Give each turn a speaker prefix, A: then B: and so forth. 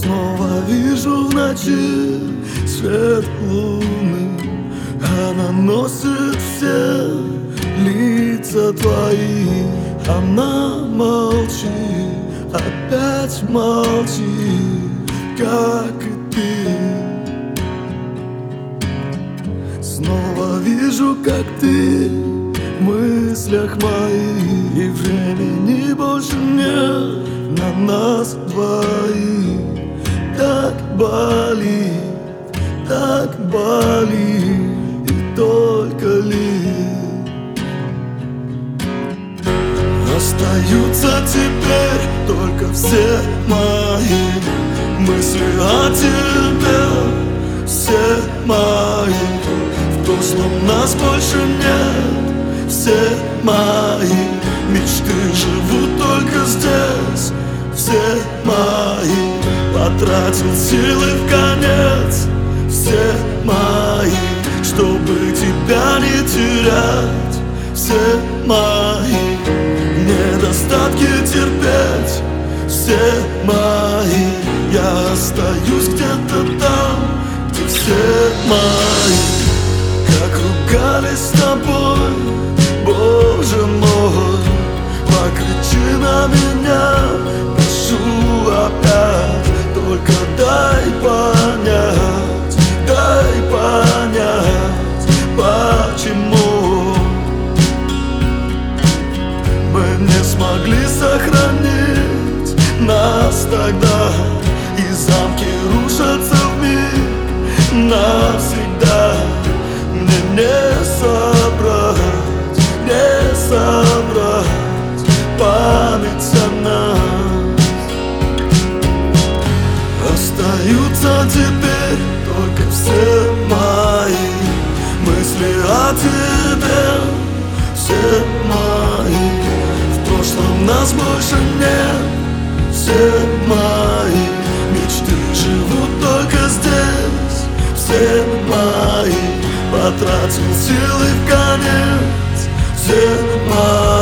A: Снова вижу в ночи свет луны, она носит все лица твои. Она молчит, опять молчит, как и ты. Снова вижу, как ты в мыслях моих, и времени больше нет на нас двоих. Так болит, и только лишь остаются теперь только все мои мысли о тебе, все мои. В прошлом нас больше нет, все мои мечты живут только здесь, все мои. Потратил силы в конец, все мои, чтобы тебя не терять, все мои. Недостатки терпеть, все мои. Я остаюсь где-то там, где все мои. Как ругались с тобой, Боже мой, покричи на меня, прошу опять. Только дай понять, почему мы не смогли сохранить нас тогда, и замки рушатся вмиг навсегда. Мне не собрать память о нас. Остаются теперь только все мои мысли о тебе, все мои. В прошлом нас больше нет, все мои мечты живут только здесь, все мои. Потратил силы в конец, все мои.